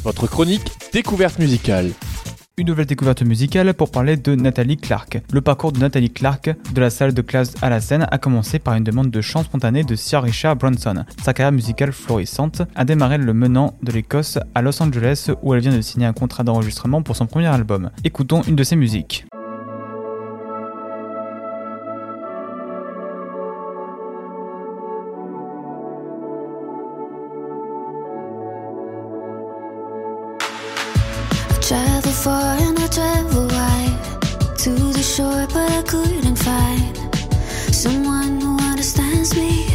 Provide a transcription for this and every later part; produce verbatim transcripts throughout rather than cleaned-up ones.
votre chronique découverte musicale. Une nouvelle découverte musicale pour parler de Nathalie Clark. Le parcours de Nathalie Clark, de la salle de classe à la scène, a commencé par une demande de chant spontanée de Sir Richard Branson. Sa carrière musicale florissante a démarré le menant de l'Écosse à Los Angeles où elle vient de signer un contrat d'enregistrement pour son premier album. Écoutons une de ses musiques. Travel far and I travel wide to the shore, but I couldn't find someone who understands me.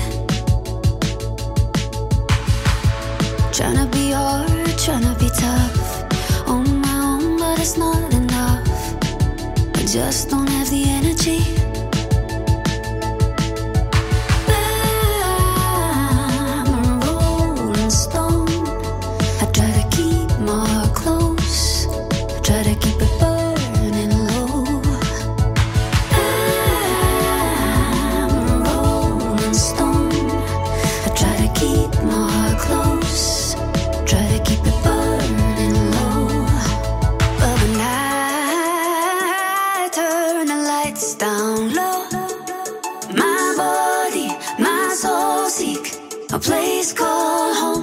Tryna be hard, tryna be tough on my own, but it's not enough. I just don't have the energy. I'm a rolling stone. I try to keep my heart close. Try to keep it burning low. I'm a rolling stone. I try to keep my heart close. Try to keep it burning low. But when I turn the lights down low, my body, my soul seek a place called home.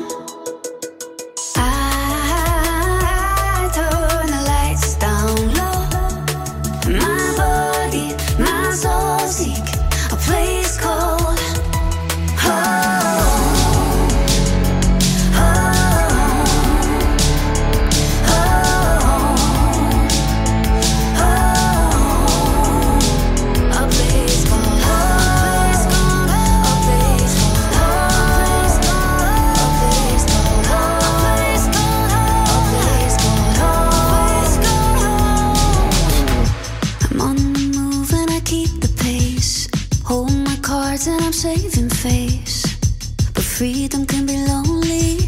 And I'm saving face, but freedom can be lonely.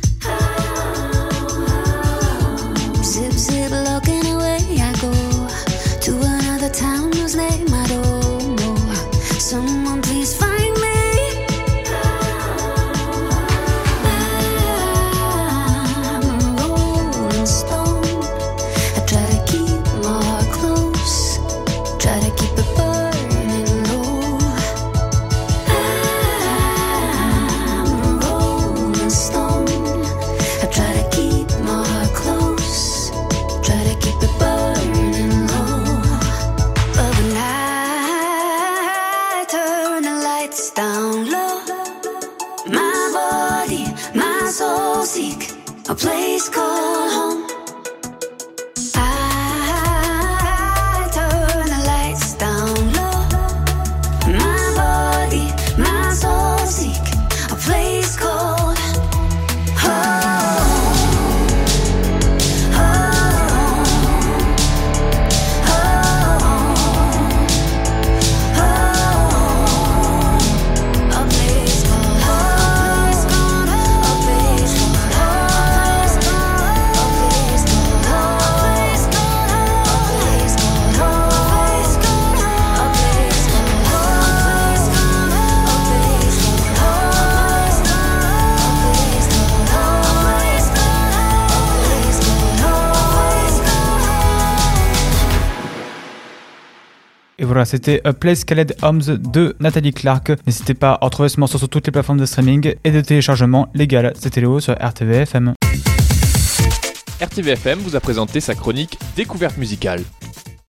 Zip, zip, looking away I go to another town whose name I don't know. Someone please find me. I'm a rolling stone. I try to keep my heart close. Try to keep it burning low. Down low, my body, my soul seek a place called home. I turn the lights down low, my body, my soul seek a place called home. Et voilà, c'était A Place Called Home de Nathalie Clark. N'hésitez pas à retrouver ce morceau sur toutes les plateformes de streaming et de téléchargement légal. C'était Léo sur R T V F M. R T V F M vous a présenté sa chronique découverte musicale.